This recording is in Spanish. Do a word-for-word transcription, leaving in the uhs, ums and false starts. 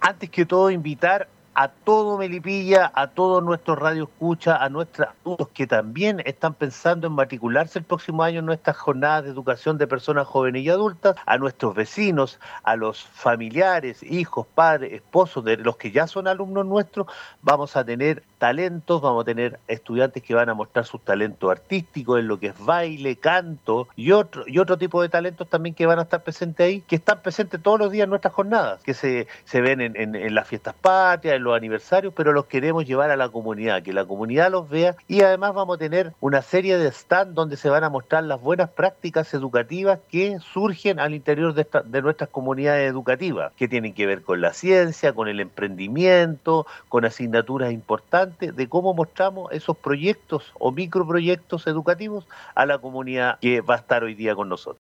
antes que todo invitar a todo Melipilla, a todos nuestros radioescuchas, a nuestros adultos que también están pensando en matricularse el próximo año en nuestras jornadas de educación de personas jóvenes y adultas, a nuestros vecinos, a los familiares, hijos, padres, esposos de los que ya son alumnos nuestros. Vamos a tener talentos, vamos a tener estudiantes que van a mostrar sus talentos artísticos en lo que es baile, canto y otro, y otro tipo de talentos también que van a estar presentes ahí, que están presentes todos los días en nuestras jornadas, que se, se ven en, en, en las fiestas patrias, en los aniversarios, pero los queremos llevar a la comunidad, que la comunidad los vea, y además vamos a tener una serie de stand donde se van a mostrar las buenas prácticas educativas que surgen al interior de, esta, de nuestras comunidades educativas, que tienen que ver con la ciencia, con el emprendimiento, con asignaturas importantes, de cómo mostramos esos proyectos o microproyectos educativos a la comunidad que va a estar hoy día con nosotros.